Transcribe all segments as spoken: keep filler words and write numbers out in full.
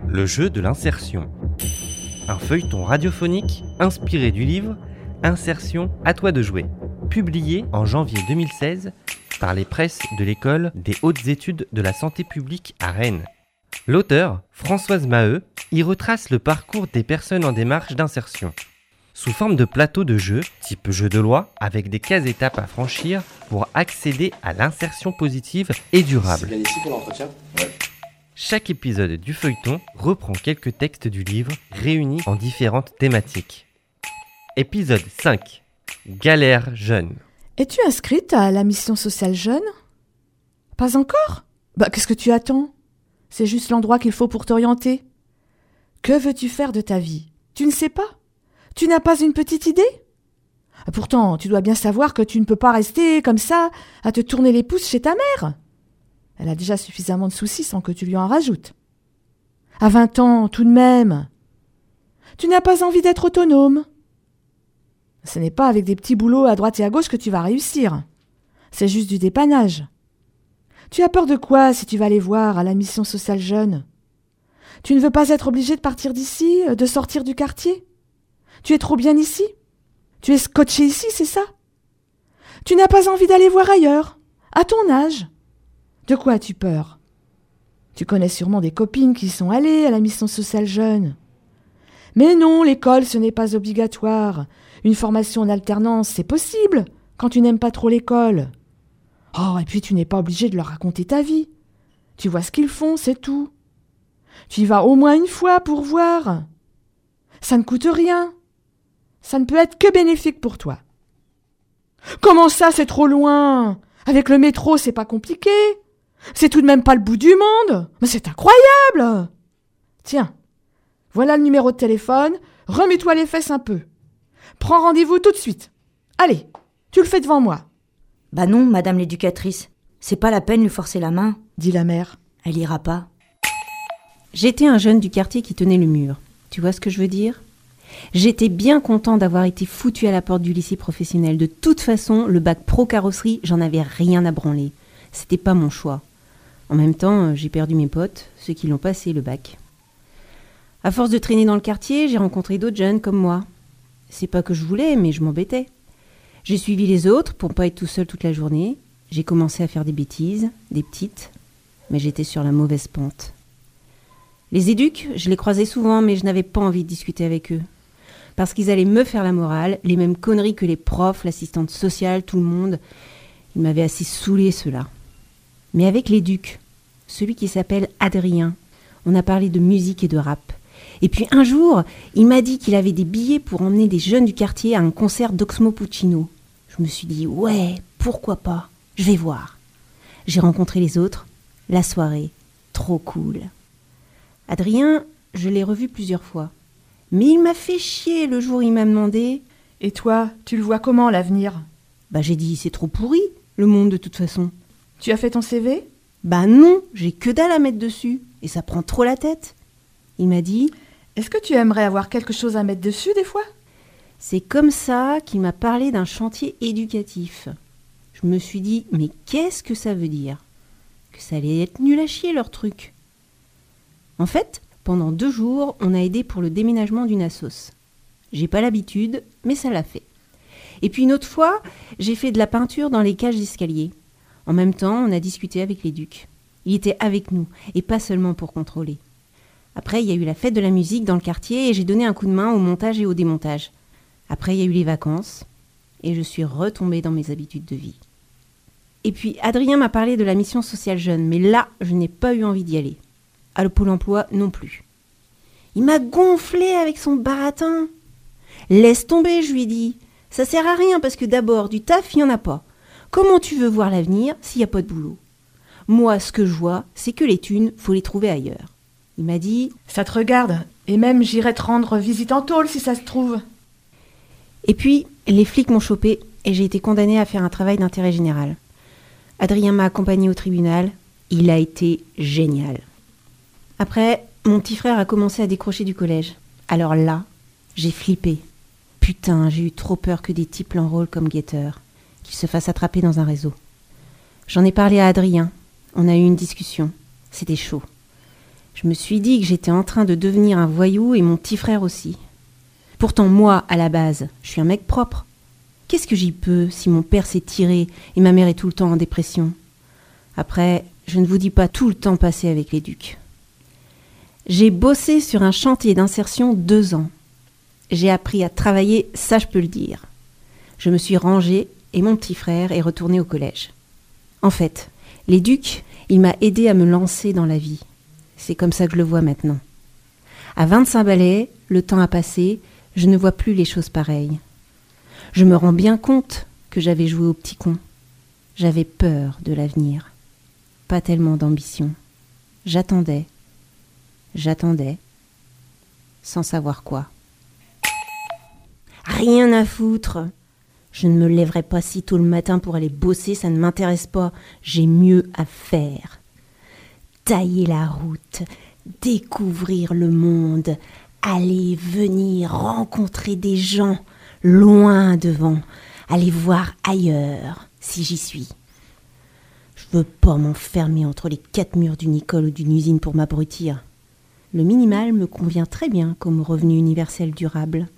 Le jeu de l'insertion. Un feuilleton radiophonique inspiré du livre Insertion, à toi de jouer, publié en janvier deux mille seize par les presses de l'École des hautes études de la santé publique à Rennes. L'auteur, Françoise Maheu, y retrace le parcours des personnes en démarche d'insertion, sous forme de plateau de jeu, type jeu de loi, avec des cases étapes à franchir pour accéder à l'insertion positive et durable. C'est bien ici pour l'entretien ? Ouais. Chaque épisode du feuilleton reprend quelques textes du livre réunis en différentes thématiques. Épisode cinq. Galère jeune. Es-tu inscrite à la mission sociale jeune ? Pas encore ? Bah, qu'est-ce que tu attends ? C'est juste l'endroit qu'il faut pour t'orienter. Que veux-tu faire de ta vie ? Tu ne sais pas ? Tu n'as pas une petite idée ? Pourtant, tu dois bien savoir que tu ne peux pas rester comme ça à te tourner les pouces chez ta mère. Elle a déjà suffisamment de soucis sans que tu lui en rajoutes. À vingt ans, tout de même. Tu n'as pas envie d'être autonome. Ce n'est pas avec des petits boulots à droite et à gauche que tu vas réussir. C'est juste du dépannage. Tu as peur de quoi si tu vas les voir à la mission sociale jeune ? Tu ne veux pas être obligé de partir d'ici, de sortir du quartier ? Tu es trop bien ici ? Tu es scotché ici, c'est ça ? Tu n'as pas envie d'aller voir ailleurs, à ton âge ? De quoi as-tu peur ? Tu connais sûrement des copines qui sont allées à la mission sociale jeune. Mais non, l'école, ce n'est pas obligatoire. Une formation en alternance, c'est possible, quand tu n'aimes pas trop l'école. Oh, et puis tu n'es pas obligé de leur raconter ta vie. Tu vois ce qu'ils font, c'est tout. Tu y vas au moins une fois pour voir. Ça ne coûte rien. Ça ne peut être que bénéfique pour toi. Comment ça, c'est trop loin ? Avec le métro, c'est pas compliqué. C'est tout de même pas le bout du monde. Mais c'est incroyable. Tiens, voilà le numéro de téléphone. Remets-toi les fesses un peu. Prends rendez-vous tout de suite. Allez, tu le fais devant moi. Bah non, madame l'éducatrice. C'est pas la peine de lui forcer la main, dit la mère. Elle ira pas. J'étais un jeune du quartier qui tenait le mur. Tu vois ce que je veux dire ? J'étais bien content d'avoir été foutu à la porte du lycée professionnel. De toute façon, le bac pro carrosserie, j'en avais rien à branler. C'était pas mon choix. En même temps, j'ai perdu mes potes, ceux qui l'ont passé, le bac. À force de traîner dans le quartier, j'ai rencontré d'autres jeunes comme moi. C'est pas que je voulais, mais je m'embêtais. J'ai suivi les autres pour pas être tout seul toute la journée. J'ai commencé à faire des bêtises, des petites, mais j'étais sur la mauvaise pente. Les éducs, je les croisais souvent, mais je n'avais pas envie de discuter avec eux. Parce qu'ils allaient me faire la morale, les mêmes conneries que les profs, l'assistante sociale, tout le monde. Ils m'avaient assez saoulé, ceux-là. Mais avec l'éduc, celui qui s'appelle Adrien, on a parlé de musique et de rap. Et puis un jour, il m'a dit qu'il avait des billets pour emmener des jeunes du quartier à un concert d'Oxmo Puccino. Je me suis dit, ouais, pourquoi pas, je vais voir. J'ai rencontré les autres, la soirée, trop cool. Adrien, je l'ai revu plusieurs fois. Mais il m'a fait chier le jour où il m'a demandé... Et toi, tu le vois comment, l'avenir ? Bah j'ai dit, c'est trop pourri, le monde de toute façon. Tu as fait ton C V ? Bah non, j'ai que dalle à mettre dessus, et ça prend trop la tête. Il m'a dit... Est-ce que tu aimerais avoir quelque chose à mettre dessus, des fois ? C'est comme ça qu'il m'a parlé d'un chantier éducatif. Je me suis dit, mais qu'est-ce que ça veut dire ? Que ça allait être nul à chier, leur truc. En fait, pendant deux jours, on a aidé pour le déménagement d'une assos. J'ai pas l'habitude, mais ça l'a fait. Et puis une autre fois, j'ai fait de la peinture dans les cages d'escalier. En même temps, on a discuté avec l'éduc. Il était avec nous, et pas seulement pour contrôler. Après, il y a eu la fête de la musique dans le quartier et j'ai donné un coup de main au montage et au démontage. Après, il y a eu les vacances et je suis retombée dans mes habitudes de vie. Et puis, Adrien m'a parlé de la mission sociale jeune, mais là, je n'ai pas eu envie d'y aller. À le Pôle emploi non plus. Il m'a gonflé avec son baratin. Laisse tomber, je lui ai dit. Ça sert à rien parce que d'abord, du taf, il n'y en a pas. Comment tu veux voir l'avenir s'il n'y a pas de boulot ? Moi, ce que je vois, c'est que les thunes, faut les trouver ailleurs. Il m'a dit... Ça te regarde, et même j'irai te rendre visite en tôle si ça se trouve. Et puis, les flics m'ont chopé et j'ai été condamnée à faire un travail d'intérêt général. Adrien m'a accompagnée au tribunal. Il a été génial. Après, mon petit frère a commencé à décrocher du collège. Alors là, j'ai flippé. Putain, j'ai eu trop peur que des types l'enrôlent comme guetteur, qu'ils se fassent attraper dans un réseau. J'en ai parlé à Adrien. On a eu une discussion. C'était chaud. Je me suis dit que j'étais en train de devenir un voyou et mon petit frère aussi. Pourtant moi, à la base, je suis un mec propre. Qu'est-ce que j'y peux si mon père s'est tiré et ma mère est tout le temps en dépression ? Après, je ne vous dis pas tout le temps passé avec les ducs. J'ai bossé sur un chantier d'insertion deux ans. J'ai appris à travailler, ça je peux le dire. Je me suis rangée et mon petit frère est retourné au collège. En fait, les ducs, il m'a aidé à me lancer dans la vie. C'est comme ça que je le vois maintenant. À vingt-cinq balais, le temps a passé, je ne vois plus les choses pareilles. Je me rends bien compte que j'avais joué au petit con. J'avais peur de l'avenir. Pas tellement d'ambition. J'attendais. J'attendais. Sans savoir quoi. Rien à foutre. Je ne me lèverai pas si tôt le matin pour aller bosser, ça ne m'intéresse pas. J'ai mieux à faire. Tailler la route, découvrir le monde, aller, venir, rencontrer des gens, loin devant, aller voir ailleurs, si j'y suis. Je veux pas m'enfermer entre les quatre murs d'une école ou d'une usine pour m'abrutir. Le minimal me convient très bien comme revenu universel durable.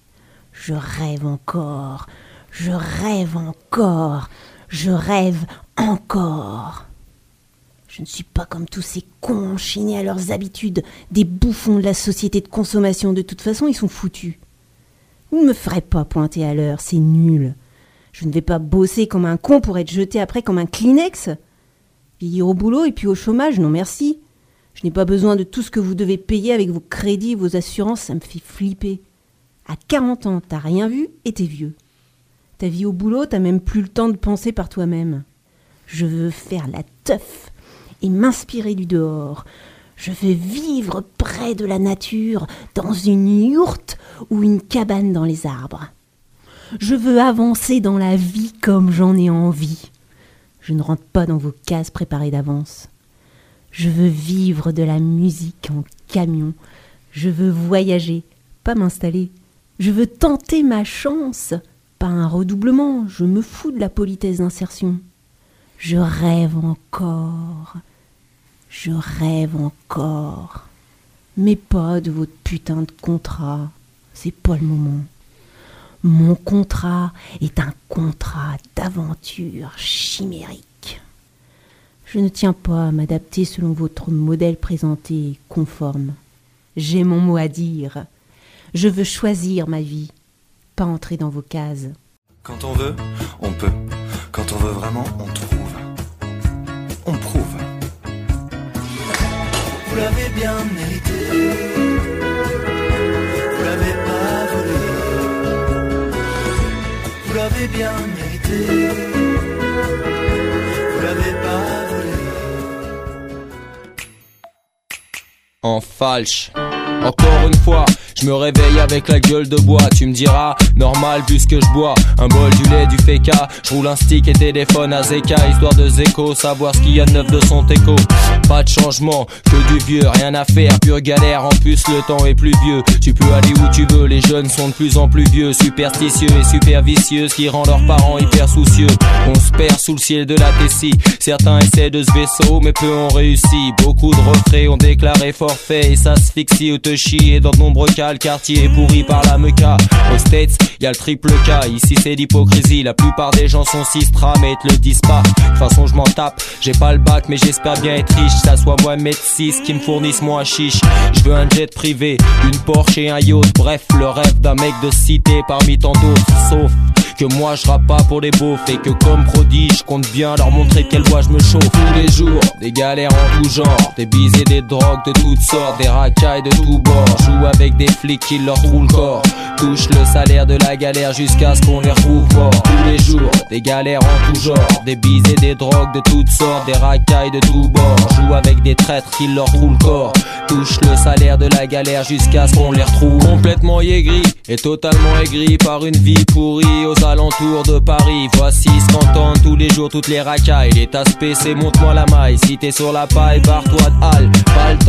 Je rêve encore, je rêve encore, je rêve encore. Je ne suis pas comme tous ces cons enchaînés à leurs habitudes, des bouffons de la société de consommation. De toute façon, ils sont foutus. Vous ne me ferez pas pointer à l'heure, c'est nul. Je ne vais pas bosser comme un con pour être jeté après comme un Kleenex. Vieillir au boulot et puis au chômage, non merci. Je n'ai pas besoin de tout ce que vous devez payer avec vos crédits et vos assurances, ça me fait flipper. À quarante ans, t'as rien vu et t'es vieux. Ta vie au boulot, t'as même plus le temps de penser par toi-même. Je veux faire la teuf et m'inspirer du dehors. Je veux vivre près de la nature, dans une yourte ou une cabane dans les arbres. Je veux avancer dans la vie comme j'en ai envie. Je ne rentre pas dans vos cases préparées d'avance. Je veux vivre de la musique en camion. Je veux voyager, pas m'installer. Je veux tenter ma chance, pas un redoublement. Je me fous de la politesse d'insertion. Je rêve encore. Je rêve encore. Mais pas de votre putain de contrat. C'est pas le moment. Mon contrat est un contrat d'aventure chimérique. Je ne tiens pas à m'adapter selon votre modèle présenté conforme. J'ai mon mot à dire. Je veux choisir ma vie, pas entrer dans vos cases. Quand on veut, on peut. Quand on veut vraiment, on trouve. On prouve. Vous l'avez bien mérité. Vous l'avez pas volé. Vous l'avez bien mérité. Vous l'avez pas volé. En falche. Encore une fois, je me réveille avec la gueule de bois. Tu me diras, normal vu ce que je bois. Un bol, du lait, du féca. Je roule un stick et téléphone à Zeka, histoire de Zeko, savoir ce qu'il y a de neuf de son teco. Pas de changement, que du vieux, rien à faire, pure galère. En plus le temps est plus vieux. Tu peux aller où tu veux, les jeunes sont de plus en plus vieux. Superstitieux et super vicieux, ce qui rend leurs parents hyper soucieux. On se perd sous le ciel de la Tessie. Certains essaient de ce vaisseau, mais peu ont réussi. Beaucoup de retraits ont déclaré forfait et s'asphyxie ou te chie. Et dans de nombreux cas, le quartier est pourri par la meca. Aux States, y'a le triple K. Ici c'est l'hypocrisie, la plupart des gens sont sistra, mais te le disent pas. De toute façon je m'en tape, j'ai pas le bac mais j'espère bien être riche. Ça soit Mohamed six qui me fournisse mon chiche. Je veux un jet privé, une Porsche et un yacht. Bref, le rêve d'un mec de cité parmi tant d'autres. Sauf que moi je rappe pas pour les beaufs et que comme prodige, je compte bien leur montrer de quelle voie je me chauffe. Tous les jours, des galères en tout genre, des bises et des drogues de toutes sortes, des racailles de tous bords. Joue avec des flics qui leur trouvent le corps, touche le salaire de la galère jusqu'à ce qu'on les retrouve morts. Tous les jours, des galères en tout genre, des bises et des drogues de toutes sortes, des racailles de tous bords. Joue avec des traîtres qui leur trouvent le corps, touche le salaire de la galère jusqu'à ce qu'on les retrouve complètement aigris et totalement aigris par une vie pourrie aux alentours de Paris. Voici ce qu'entendent tous les jours toutes les racailles. Les tasses P C, montre-moi la maille. Si t'es sur la paille, barre-toi de halle. Pas le temps de parler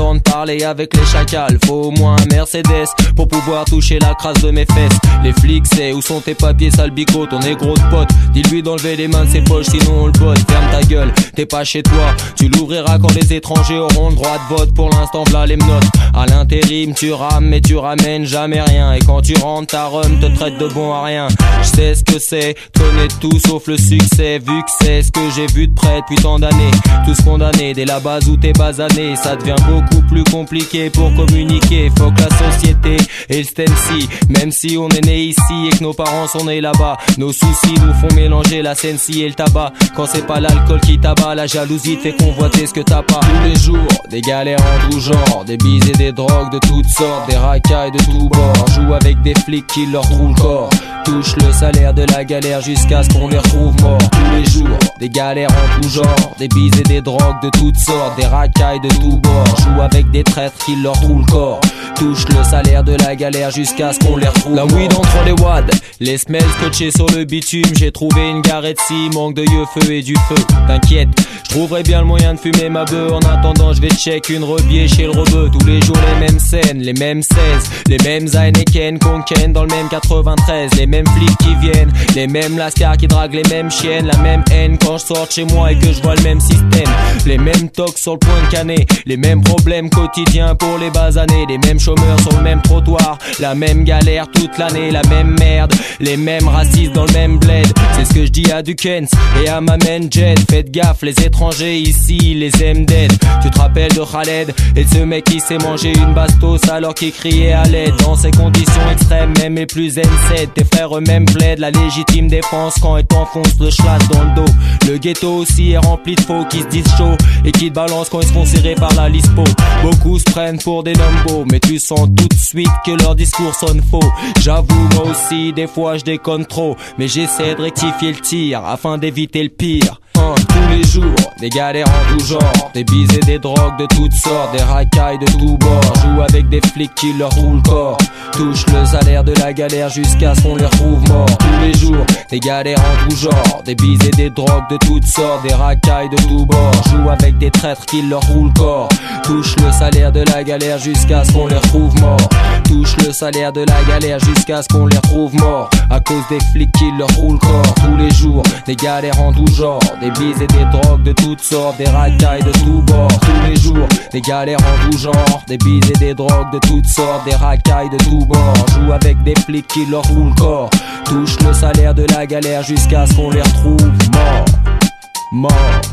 parler avec les chacals. Faut au moins un Mercedes pour pouvoir toucher la crasse de mes fesses. Les flics, c'est où sont tes papiers, sale bico, ton négro de pote. Dis-lui d'enlever les mains de ses poches, sinon on le botte. Ferme ta gueule, t'es pas chez toi. Tu l'ouvriras quand les étrangers auront le droit de vote. Pour l'instant, v'là les menottes. À l'intérim, tu rames, mais tu ramènes jamais rien. Et quand tu rentres, ta rhum te traite de bon à rien. Je sais ce que c'est, connaître tout sauf le succès. Vu que c'est ce que j'ai vu de près depuis tant d'années. Tous condamnés dès la base où t'es basané. Ça devient beaucoup plus compliqué pour communiquer. Faut que la société et le Stency, même si on est né ici et que nos parents sont nés là-bas, nos soucis nous font mélanger la Sensi et le tabac. Quand c'est pas l'alcool qui t'abat, la jalousie te fait convoiter ce que t'as pas. Tous les jours, des galères en tout genre, des bises et des drogues de toutes sortes, des racailles de tous bords. Joue avec des flics qui leur trouvent le corps. Touche le salaire de la galère jusqu'à ce qu'on les retrouve morts. Tous les jours, des galères en tout genre, des bises et des drogues de toutes sortes, des racailles de tous bords. Joue avec des traîtres qui leur trouvent le corps. Touche le salaire de la galère jusqu'à ce qu'on les retrouve. La weed entre les wads, les semelles scotchées sur le bitume. J'ai trouvé une garette si manque de yeux, feu et du feu. T'inquiète, je trouverai bien le moyen de fumer ma beuh. En attendant, je vais check une rebier chez le rebeu. Tous les jours les mêmes scènes, les mêmes seize, les mêmes Heineken qu'on ken dans le même quatre-vingt-treize. Les mêmes flics qui viennent, les mêmes lascars qui draguent les mêmes chiennes. La même haine quand je sors de chez moi et que je vois le même système. Les mêmes tocs sur le point de canner, les mêmes problèmes quotidiens pour les basanés. Les mêmes chômeurs sur le même trottoir, la même galère toute l'année, la même merde, les mêmes racistes dans le même bled. C'est ce que je dis à Dukens et à ma main Jed. Faites gaffe, les étrangers ici, les aiment dead. Tu te rappelles de Khaled et de ce mec qui s'est mangé une bastos alors qu'il criait à l'aide. Dans ces conditions extrêmes, même les plus N sept, tes frères eux-mêmes plaident la légitime défense quand ils t'enfoncent le schlass dans le dos. Le ghetto aussi est rempli de faux qui se disent chaud et qui te balancent quand ils se font serrer par la lispo. Beaucoup se prennent pour des numbos, mais tu sens tout de suite que leur discours sonne faux. J'avoue, moi aussi, des fois je déconne trop, mais j'essaie de rectifier le tir afin d'éviter le pire. Hein, tous les jours, des galères en tout genre, des bises et des drogues de toutes sortes, des racailles de tous bords. Joue avec des flics qui leur roulent le corps. Touche le salaire de la galère jusqu'à ce qu'on les retrouve morts. Tous les jours, des galères en tout genre, des bises et des drogues de toutes sortes, des racailles de tous bords. Joue avec des traîtres qui leur roulent le corps. Touche le salaire de la galère jusqu'à ce qu'on les retrouve morts. Touche le salaire de la galère jusqu'à ce qu'on les retrouve morts. À cause des flics qui leur roulent le corps. Tous les jours, des galères en tout genre, des bises et des drogues de toutes sortes, des racailles de tous bords. Tous les jours, des galères en tout genre, des bises et des drogues de toutes sortes, des racailles de tous bords. Joue avec des flics qui leur roulent le corps. Touche le salaire de la galère jusqu'à ce qu'on les retrouve morts. Mort,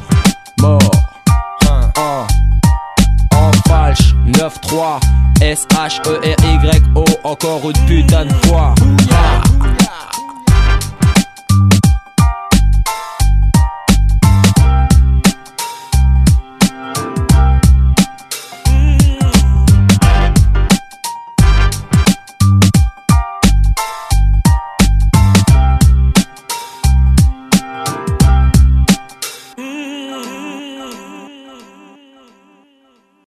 mort, un, un. En falche, neuf trois, S H E R Y O, encore une putain de fois. Ah.